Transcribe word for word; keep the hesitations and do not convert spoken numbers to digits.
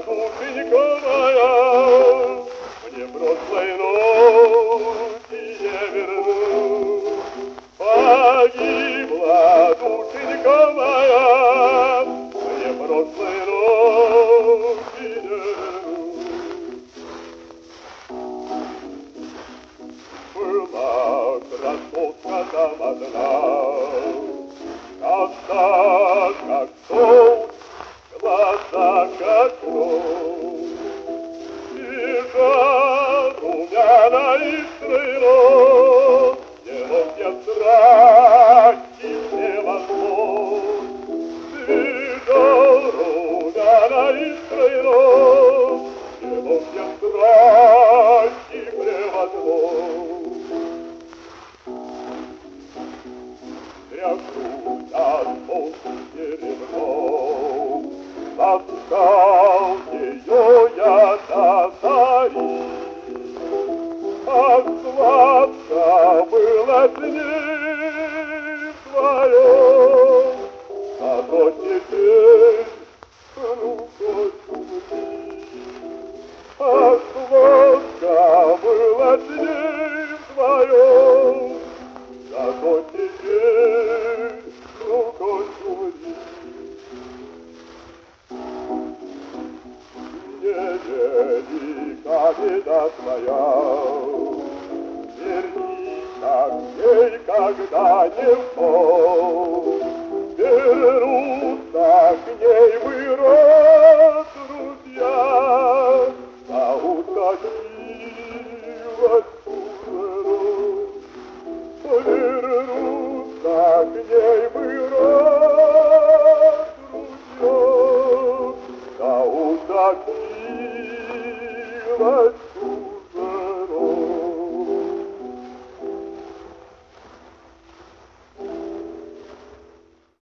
душенька моя, мне прошлой ночи не верну. Погибла душенька моя, мне прошлой ночи не верну. Была красотка там одна, коса как солнце, глаза как кровь, бежа румяна и стройно, делая страсти все возможно, бежа румяна и стройно, делая страсти превозможно. Трясут от солнца серебром, таскал ее я до зари. Ах, сладко было с ней вдвоем, зато теперь, ну, хоть умри. Ах, сладко было с ней вдвоем, зато теперь, ну, хоть умри. Невелика беда твоя, вернись-ка к ней, когда не впал, вернуться к ней вырос.